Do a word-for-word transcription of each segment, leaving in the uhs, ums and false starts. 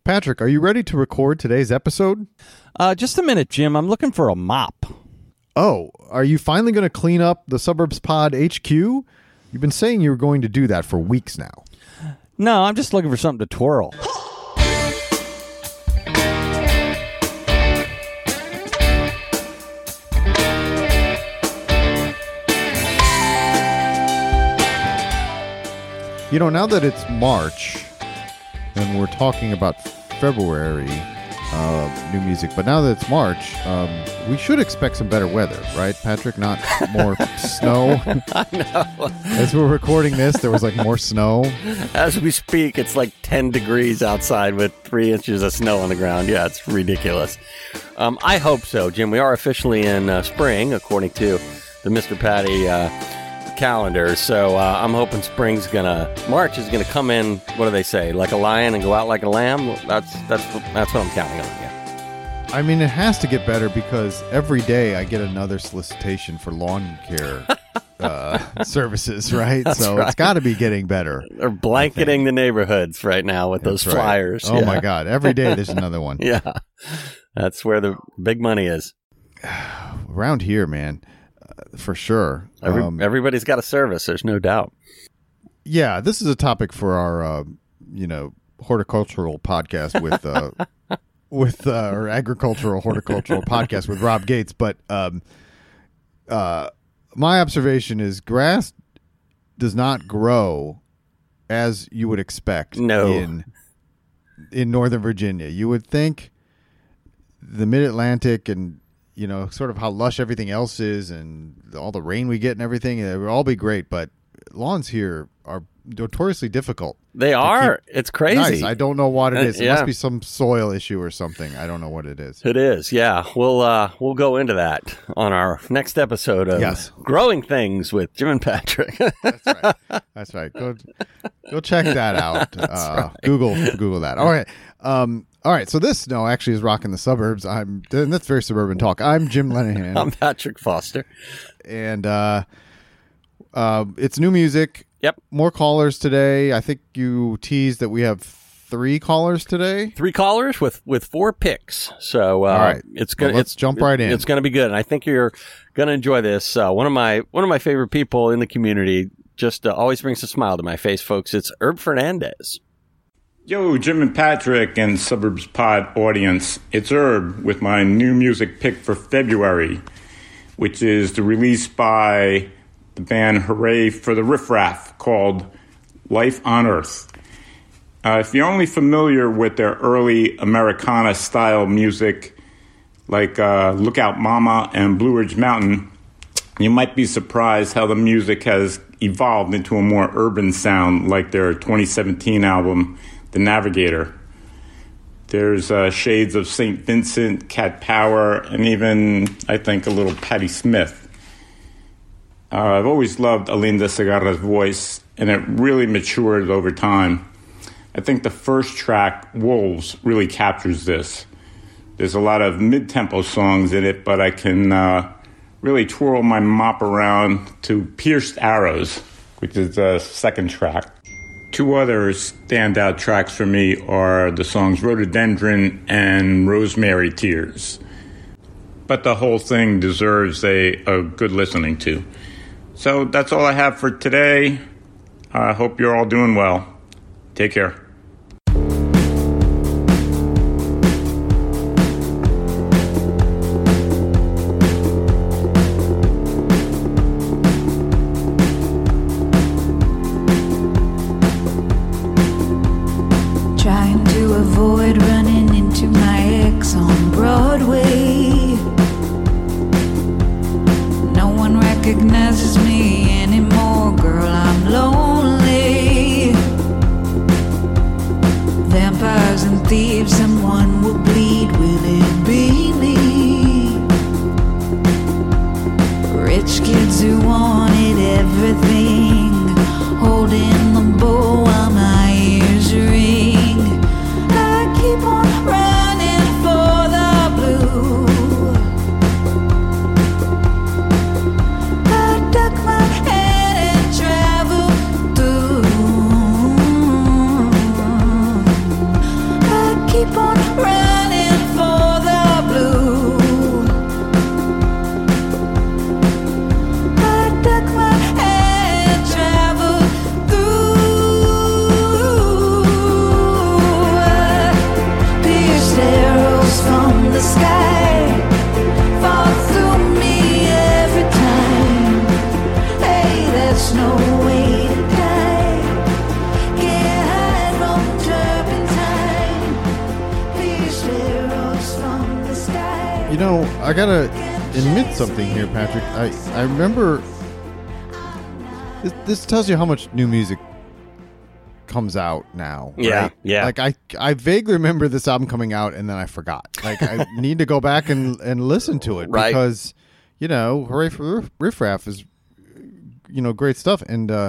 Patrick, are you ready to record today's episode? Uh, just a minute, Jim. I'm looking for a mop. Oh, are you finally going to clean up the Suburbs Pod H Q? You've been saying you were going to do that for weeks now. No, I'm just looking for something to twirl. You know, now that it's March, and we're talking about February uh, new music, but now that it's March, um, we should expect some better weather, right, Patrick? Not more snow. I know. As we're recording this, there was like more snow. As we speak, it's like ten degrees outside with three inches of snow on the ground. Yeah, it's ridiculous. Um, I hope so, Jim. We are officially in uh, spring, according to the Mister Patty uh, calendar. So uh, I'm hoping spring's gonna, March is gonna come in. What do they say? Like a lion and go out like a lamb. That's that's that's what I'm counting on. Yeah. I mean, it has to get better because every day I get another solicitation for lawn care uh, services, right? That's so right. It's got to be getting better. They're blanketing the neighborhoods right now with That's those right. flyers. Oh Yeah. my God! Every day there's another one. Yeah, that's where the big money is. Around here, man, uh, for sure. Every, Um, everybody's got a service. There's no doubt. yeah, this is a topic for our, uh, you know, horticultural podcast with, uh, with uh, our agricultural horticultural podcast with Rob Gates. But um, uh, my observation is grass does not grow as you would expect. No. in in Northern Virginia. You would think the Mid-Atlantic and, you know, sort of how lush everything else is and all the rain we get and everything, it would all be great, but lawns here are notoriously difficult. They are. It's crazy. Nice. I don't know what it is. Uh, It yeah. must be some soil issue or something. I don't know what it is. It is. Yeah. We'll uh, we'll go into that on our next episode of Yes. Growing Things with Jim and Patrick. That's right. That's right. Go go check that out. Uh, Google Google that. All right. Um, all right. So this no actually is Rocking the Suburbs. I'm that's very suburban talk. I'm Jim Lenahan. I'm Patrick Foster. and uh, uh, it's new music. Yep. More callers today. I think you teased that we have three callers today. Three callers with, with four picks. So uh, All right. it's gonna Well, let's it's, jump right in. It's going to be good, and I think you're going to enjoy this. Uh, one of my one of my favorite people in the community just uh, always brings a smile to my face, folks. It's Herb Fernandez. Yo, Jim and Patrick and Suburbs Pod audience. It's Herb with my new music pick for February, which is the release by the band Hooray for the Riff Raff called Life on Earth. Uh, if you're only familiar with their early Americana-style music, like uh, Lookout Mama and Blue Ridge Mountain, you might be surprised how the music has evolved into a more urban sound, like their twenty seventeen album, The Navigator. There's uh, shades of Saint Vincent, Cat Power, and even, I think, a little Patti Smith. Uh, I've always loved Alinda Segarra's voice, and it really matured over time. I think the first track, Wolves, really captures this. There's a lot of mid-tempo songs in it, but I can uh, really twirl my mop around to Pierced Arrows, which is the second track. Two other standout tracks for me are the songs Rhododendron and Rosemary Tears. But the whole thing deserves a, a good listening to. So that's all I have for today. I hope you're all doing well. Take care. Trying to avoid running into my ex on Broadway. No one recognizes me anymore, girl, I'm lonely. Vampires and thieves, someone will bleed, will it be me? Rich kids who wanted everything, holding the bow while my ears ring. I keep on running for the blue. I duck my head and travel through. I keep on running for the blue. I duck my head, travel through. Pierced arrows from the sky fall through me every time. Hey, there's no way to die. Can't hide from turpentine. Pierced arrows from the sky. You know, I gotta admit something here, Patrick. I, I remember this, this tells you how much new music comes out now. Yeah, right? yeah. Like I, I vaguely remember this album coming out, and then I forgot. Like I need to go back and, and listen to it Right. because, you know, Hooray for Riff- Riff Raff is, you know, great stuff, and uh,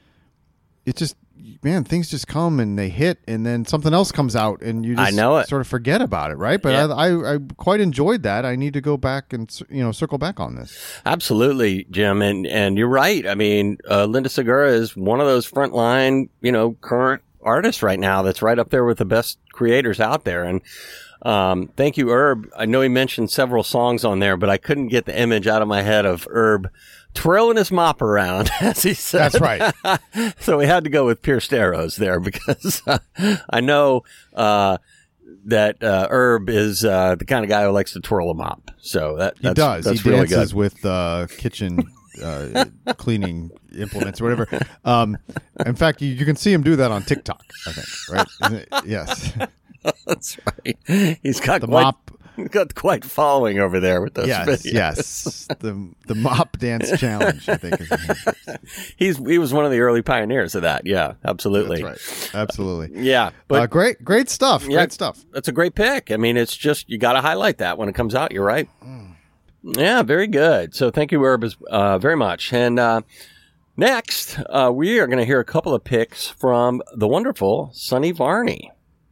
it just, man, things just come and they hit, and then something else comes out, and you just I know it. sort of forget about it, right? But Yeah. I, I, I quite enjoyed that. I need to go back and, you know, circle back on this. Absolutely, Jim, and and you're right. I mean, uh, Linda Segura is one of those frontline, you know, current artists right now that's right up there with the best creators out there. And um, thank you, Herb. I know he mentioned several songs on there, but I couldn't get the image out of my head of Herb twirling his mop around, as he said. That's right. So we had to go with Pierced Arrows there because uh, I know uh, that uh, Herb is uh, the kind of guy who likes to twirl a mop. So that He that's, does. That's he really dances good. with uh, kitchen uh, cleaning implements or whatever. Um, in fact, you, you can see him do that on TikTok, I think, right? Isn't it? Yes. That's right. He's got The quite, mop. he's got quite following over there with those Yes, videos. yes. The the mop dance challenge, I think. Is the name. He's he was one of the early pioneers of that. Yeah, absolutely. That's right. Absolutely. Yeah, but uh, great, great stuff. Yeah. Great stuff. that's a great pick. I mean, it's just you got to highlight that when it comes out. You're right. Yeah, very good. So thank you, Herb, as- uh, very much. And uh, next, uh, we are going to hear a couple of picks from the wonderful Sonny Varney.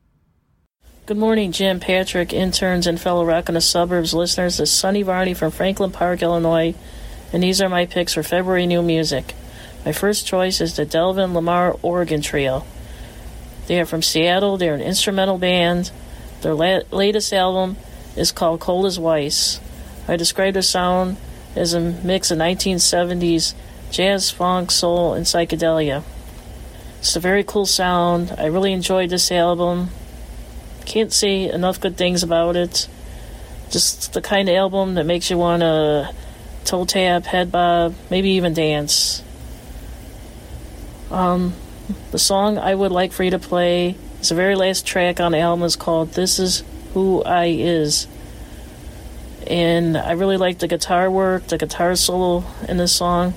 Good morning, Jim, Patrick, interns, and fellow Rock in the Suburbs listeners. This is Sonny Varney from Franklin Park, Illinois, and these are my picks for February new music. My first choice is the Delvin Lamar Organ Trio. They are from Seattle. They're an instrumental band. Their la- latest album is called Cold as Weiss. I describe their sound as a mix of nineteen seventies jazz, funk, soul, and psychedelia. It's a very cool sound. I really enjoyed this album. Can't say enough good things about it. Just the kind of album that makes you want to toe tap, head bob, maybe even dance. Um, the song I would like for you to play is the very last track on the album is called This Is Who I Is. And I really like the guitar work, the guitar solo in this song.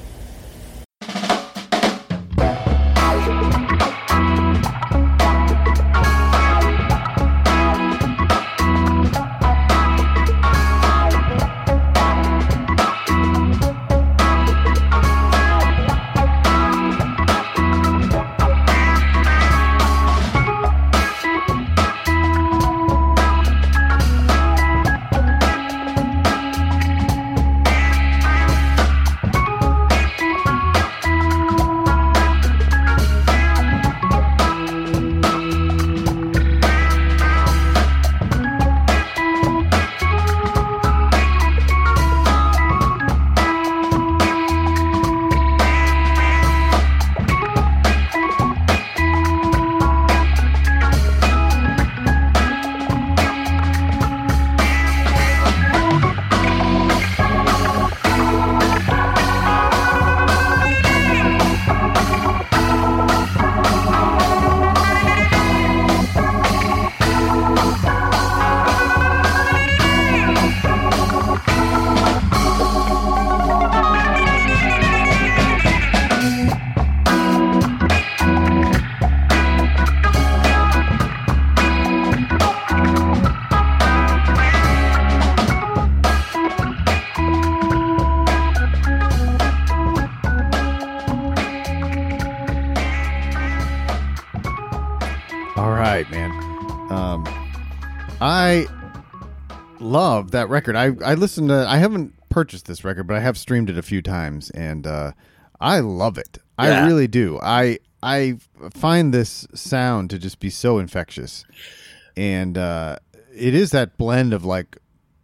right, man. Um, I love that record. I I listened to. I haven't purchased this record, but I have streamed it a few times, and uh, I love it. I Yeah. really do. I I find this sound to just be so infectious. and uh, it is that blend of like,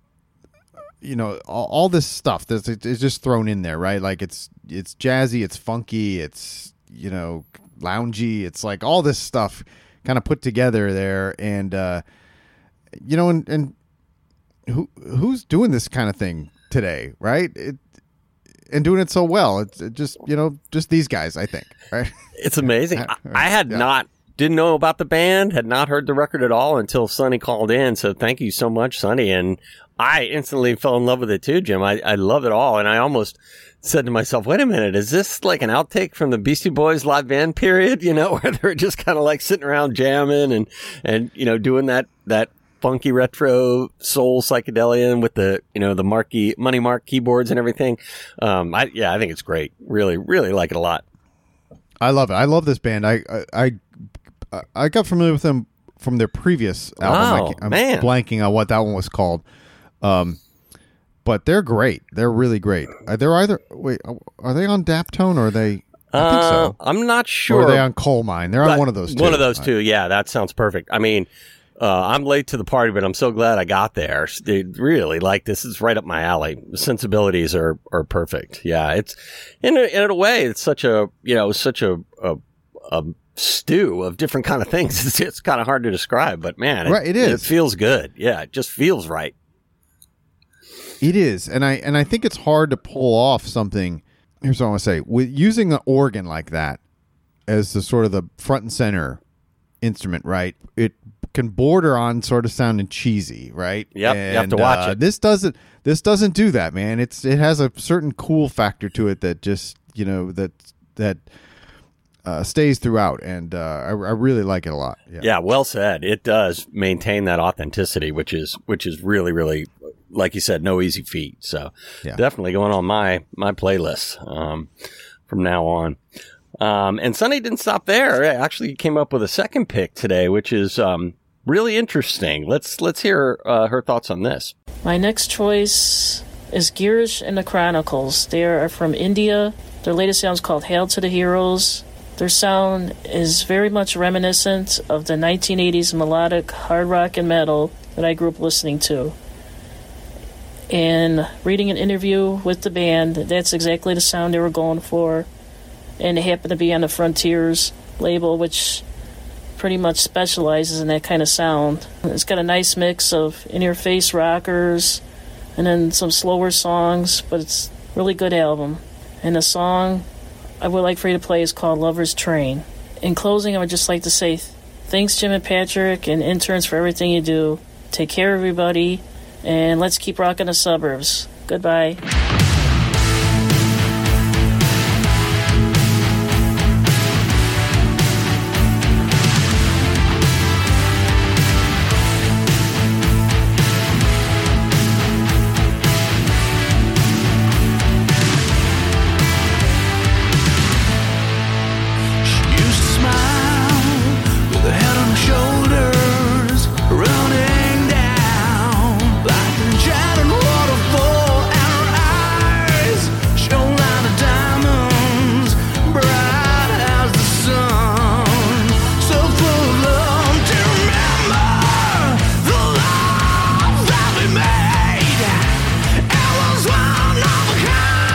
you know, all, all this stuff that's it's just thrown in there, right? Like it's it's jazzy, it's funky, it's, you know, loungy, it's like all this stuff kind of put together there, and uh, you know, and, and who who's doing this kind of thing today, right? It, and doing it so well. It's it just, you know, just these guys, I think, right? It's amazing. I, I had Yeah. not, didn't know about the band, had not heard the record at all until Sonny called in. So thank you so much, Sonny. And I instantly fell in love with it too, Jim. I, I love it all. And I almost said to myself, wait a minute, is this like an outtake from the Beastie Boys live band period? You know, where they're just kind of like sitting around jamming and, and, you know, doing that, that funky retro soul psychedelia with the, you know, the marquee money mark keyboards and everything. Um, I, yeah, I think it's great. Really, really like it a lot. I love it. I love this band. I I I, I got familiar with them from their previous album. Oh, I can't- I'm man. blanking on what that one was called. Um, but they're great. They're really great. Uh, they're either wait, are they on Daptone or are they? I think Uh, so. I'm not Or sure. are they on Coal Mine? They're on But one of those two. One of those two. Yeah, that sounds perfect. I mean, uh, I'm late to the party, but I'm so glad I got there. They really like this. Is right up my alley. The sensibilities are, are perfect. Yeah, it's in a, in a way, it's such a, you know, such a, a, a stew of different kind of things. It's, it's kind of hard to describe, but man, it, Right, it is. It feels good. Yeah, it just feels right. It is, and I and I think it's hard to pull off something. Here's what I want to say: with using an organ like that as the sort of the front and center instrument, right? It can border on sort of sounding cheesy, right? Yep, you have to And, watch uh, it. This doesn't. This doesn't do that, man. It's it has a certain cool factor to it that just, you know, that that uh, stays throughout, and uh, I, I really like it a lot. Yeah. Yeah, well said. It does maintain that authenticity, which is which is really, really, like you said, no easy feat. So Yeah. definitely going on my my playlist um, from now on. Um, and Sonny didn't stop there. Actually, he came up with a second pick today, which is um, really interesting. Let's let's hear uh, her thoughts on this. My next choice is Girish and the Chronicles. They are from India. Their latest album is called Hail to the Heroes. Their sound is very much reminiscent of the nineteen eighties melodic hard rock and metal that I grew up listening to. And reading an interview with the band, that's exactly the sound they were going for. And they happen to be on the Frontiers label, which pretty much specializes in that kind of sound. It's got a nice mix of in-your-face rockers and then some slower songs, but it's a really good album. And the song I would like for you to play is called Lover's Train. In closing, I would just like to say thanks, Jim and Patrick, and interns for everything you do. Take care, everybody, and let's keep rocking the suburbs. Goodbye. You smile with a head on her shoulders, running down like a giant waterfall, and her eyes show like the diamonds, bright as the sun, so full of love. Do you remember the love that we made? It was one of a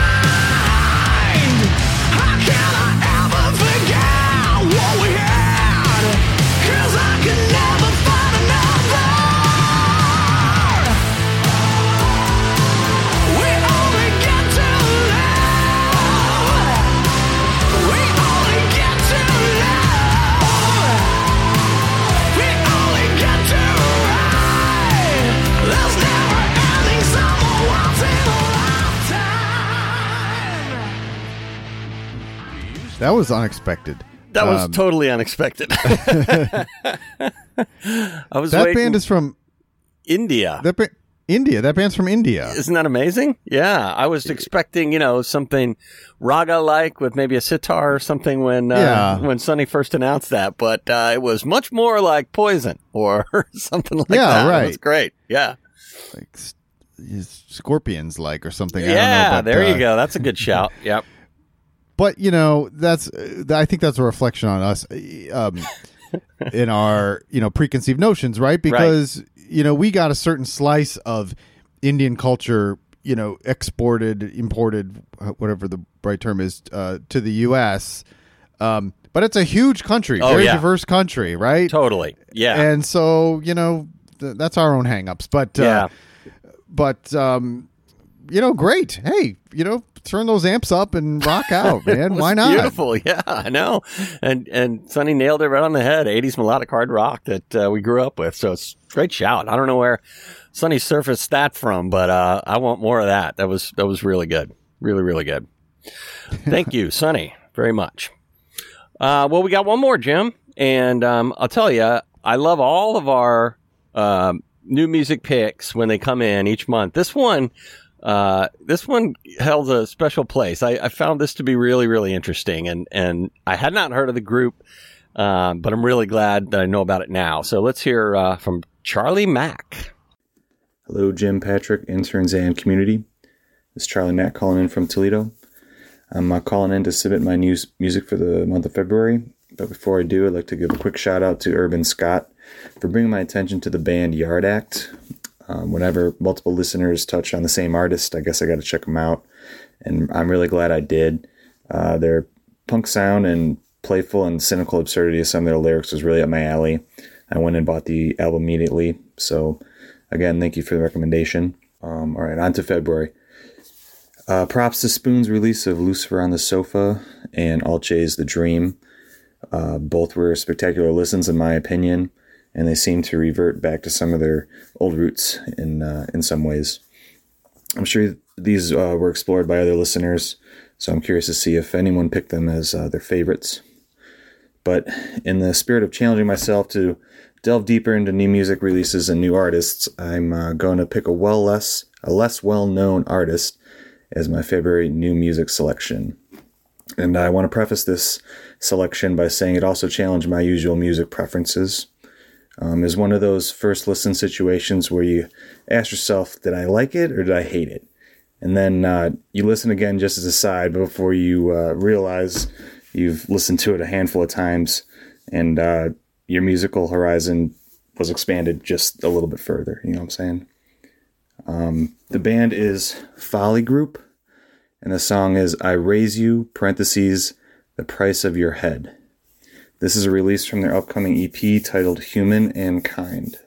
kind. How can I ever forget what we had? 'Cause I could never find another. We only get to love. We only get to love. We only get to ride. There's never ending summer once in a lifetime. That was unexpected. That was Um, totally unexpected. I was that waiting. band is from India. that ba- India. That band's from India. Isn't that amazing? Yeah, I was expecting, you know, something raga-like with maybe a sitar or something when uh, Yeah. when Sonny first announced that, but uh, it was much more like Poison or something like Yeah, that. right. That's great. Yeah, Like s- is scorpions like or something. I don't yeah. know, but, there uh, you go. That's a good shout. Yep. But you know, that's uh, I think that's a reflection on us. Um, in our, you know, preconceived notions, right? Because, right. you know, we got a certain slice of Indian culture, you know, exported, imported, whatever the right term is, uh, to the U S. Um, but it's a huge country, oh, very yeah. diverse country, right? Totally. Yeah. And so, you know, th- that's our own hangups. But, uh, yeah. but, um, you know, great. Hey, you know, turn those amps up and rock out, man. Why not? Beautiful. Yeah, I know. And and Sonny nailed it right on the head. eighties melodic hard rock that uh, we grew up with. So it's a great shout. I don't know where Sonny surfaced that from, but uh, I want more of that. That was that was really good. Really, really good. Thank you, Sonny, very much. Uh, well, we got one more, Jim. And um, I'll tell you, I love all of our um, new music picks when they come in each month. This one... Uh, this one held a special place. I, I found this to be really, really interesting, and, and I had not heard of the group, um, but I'm really glad that I know about it now. So let's hear uh, from Charlie Mack. Hello, Jim, Patrick, interns, and community. This is Charlie Mack calling in from Toledo. I'm uh, calling in to submit my new music for the month of February, but before I do, I'd like to give a quick shout out to Urban Scott for bringing my attention to the band Yard Act. Um, whenever multiple listeners touch on the same artist, I guess I got to check them out. And I'm really glad I did. Uh, their punk sound and playful and cynical absurdity of some of their lyrics was really up my alley. I went and bought the album immediately. So, again, thank you for the recommendation. Um, all right, on to February. Uh, props to Spoon's release of Lucifer on the Sofa and Alche's The Dream. Uh, both were spectacular listens, in my opinion. And they seem to revert back to some of their old roots in uh, in some ways. I'm sure these uh, were explored by other listeners, so I'm curious to see if anyone picked them as uh, their favorites. But in the spirit of challenging myself to delve deeper into new music releases and new artists, I'm uh, going to pick a well less a less well-known artist as my February new music selection. And I want to preface this selection by saying it also challenged my usual music preferences. Um, is one of those first listen situations where you ask yourself, did I like it or did I hate it? And then uh, you listen again just as a side before you uh, realize you've listened to it a handful of times and uh, your musical horizon was expanded just a little bit further. You know what I'm saying? Um, the band is Folly Group, and the song is I Raise You, parentheses, The Price of Your Head. This is a release from their upcoming E P titled Human and Kind.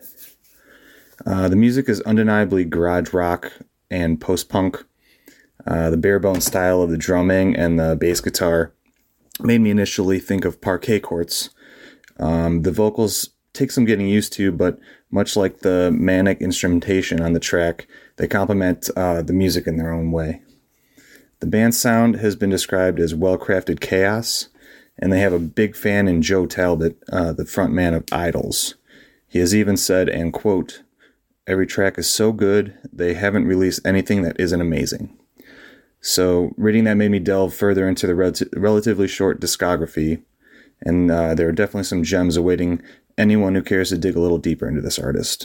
Uh, the music is undeniably garage rock and post-punk. Uh, the bare-bone style of the drumming and the bass guitar made me initially think of parquet courts. Um, the vocals take some getting used to, but much like the manic instrumentation on the track, they complement uh, the music in their own way. The band's sound has been described as well-crafted chaos, and they have a big fan in Joe Talbot, uh, the frontman of Idols. He has even said, and quote, every track is so good, they haven't released anything that isn't amazing. So reading that made me delve further into the rel- relatively short discography, and uh, there are definitely some gems awaiting anyone who cares to dig a little deeper into this artist.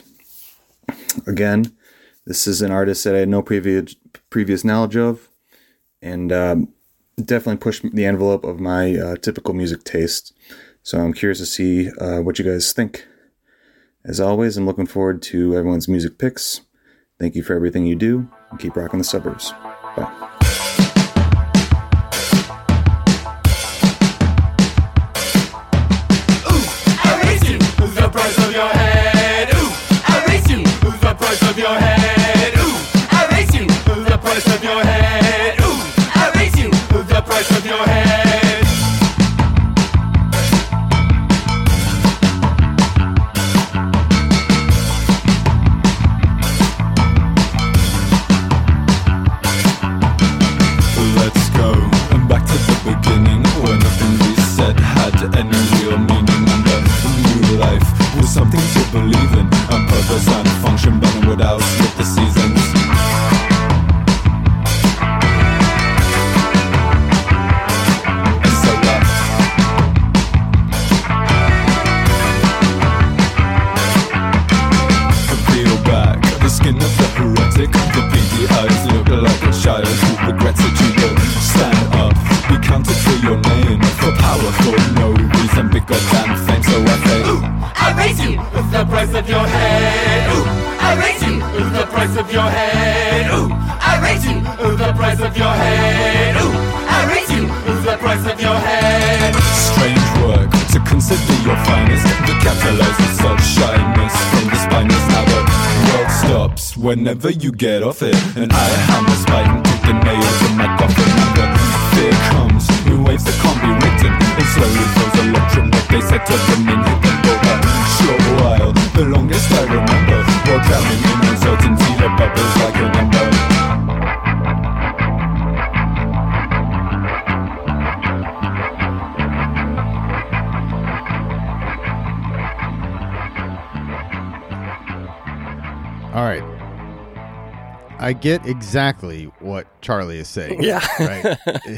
Again, this is an artist that I had no previous previous knowledge of, and um, definitely pushed the envelope of my uh, typical music taste. So I'm curious to see uh, what you guys think. As always, I'm looking forward to everyone's music picks. Thank you for everything you do, and keep rocking the suburbs. Bye. Stand up, be counted for your name, for power, for no reason bigger than fame. So I price of your head. Ooh, I rate you the price of your head. Ooh, I rate you the price of your head. Strange work to consider your finest, that capitalizes such shyness from the spineless. Now the world stops whenever you get off it, and I hammer spite and put the nails in my coffin. Now the fear comes in waves that can't be written. It slowly flows electrum like they said to them in hit them for a short while. The longest I remember, while drowning in uncertainty that bubbles like a number. All right. I get exactly what Charlie is saying. Yeah. Right.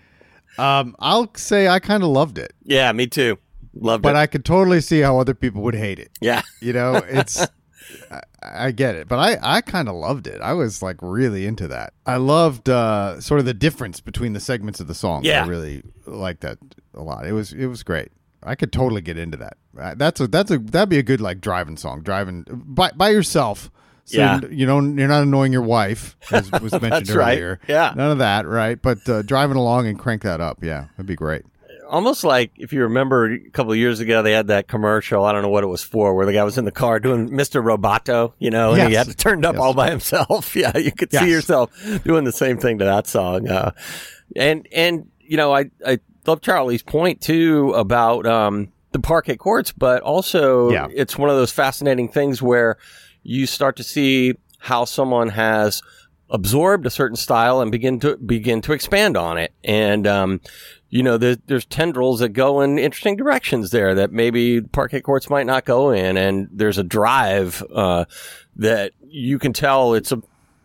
um, I'll say I kind of loved it, Yeah, me too. Loved but it. I could totally see how other people would hate it. yeah. You know, it's I, I get it, but I I kind of loved it. I was like really into that. I loved uh, sort of the difference between the segments of the song. Yeah. I really liked that a lot. It was it was great. I could totally get into that. Uh, That's a that's a that'd be a good like driving song, driving by by yourself. So Yeah. you know you're not annoying your wife, as was mentioned That's right. earlier. Yeah. None of that, right? But uh, driving along and crank that up, yeah, that'd be great. Almost like if you remember a couple of years ago, they had that commercial. I don't know what it was for, where the guy was in the car doing Mister Roboto, you know, and he Yes. had it turned up Yes. all by himself. Yeah, you could Yes. see yourself doing the same thing to that song. Uh, and and you know, I I love Charlie's point too about um, the parquet courts, but also Yeah. it's one of those fascinating things where you start to see how someone has absorbed a certain style and begin to begin to expand on it. And, um, you know, there, there's tendrils that go in interesting directions there that maybe parquet courts might not go in. And there's a drive, uh, that you can tell it's a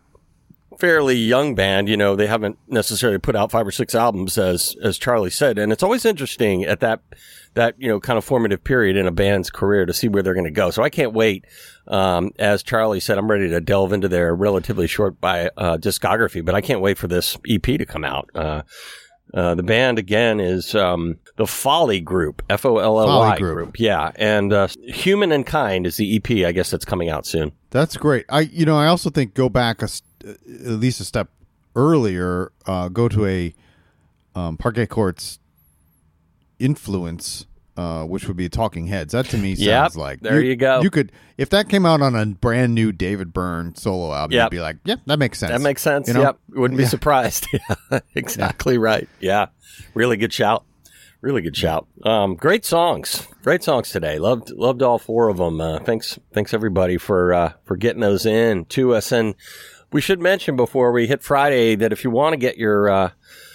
fairly young band. You know, they haven't necessarily put out five or six albums, as, as Charlie said. And it's always interesting at that, that, you know, kind of formative period in a band's career to see where they're going to go. So I can't wait. Um, as Charlie said, I'm ready to delve into their relatively short by, uh, discography, but I can't wait for this E P to come out. Uh, uh, the band again is, um, the Folly Group, F O L L Y Folly Group. Group. Yeah. And, uh, Human and Kind is the E P, I guess, that's coming out soon. That's great. I you know I also think go back a, st- at least a step earlier. Uh, go to a um, parquet courts influence. Uh, which would be Talking Heads. That to me sounds Yep, like there you go. You could, if that came out on a brand new David Byrne solo album, Yep. you'd be like, yeah, that makes sense. That makes sense. You know? Yep. Wouldn't be Yeah. surprised. Yeah, exactly right. Yeah. Really good shout. Really good shout. Um, great songs. Great songs today. Loved, loved all four of them. Uh, thanks, thanks everybody for, uh, for getting those in to us. And we should mention before we hit Friday that if you want to get your, uh,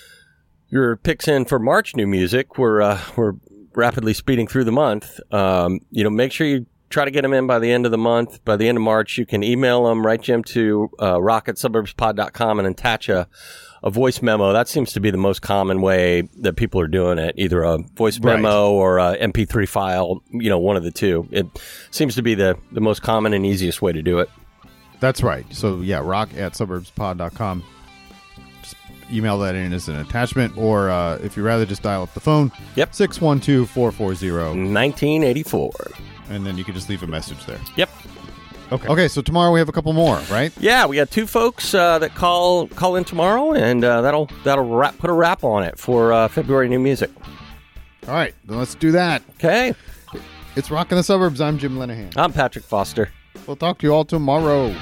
your picks in for March new music, we're, uh, we're rapidly speeding through the month. Um, you know, make sure you try to get them in by the end of the month. By the end of March, you can email them, write Jim to uh, rock at suburbs pod dot com and attach a, a voice memo. That seems to be the most common way that people are doing it, either a voice Right. memo or a M P three file, you know, one of the two. It seems to be the, the most common and easiest way to do it. That's right. So yeah, rock at suburbs pod dot com. Just email that in as an attachment, or uh, if you'd rather just dial up the phone. Yep. six one two, four four zero, nineteen eighty-four. and then you can just leave a message there. Yep. Okay. Okay, so tomorrow we have a couple more, right? Yeah, we got two folks uh, that call call in tomorrow, and uh, that'll that'll wrap, put a wrap on it for uh, February new music. All right, then let's do that. Okay, It's Rockin' the Suburbs. I'm Jim Lenahan. I'm Patrick Foster. We'll talk to you all tomorrow.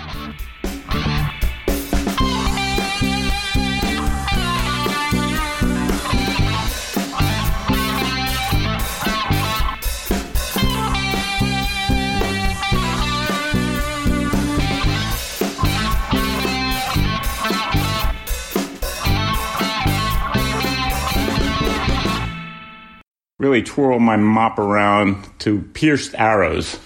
Really twirl my mop around to pierced arrows.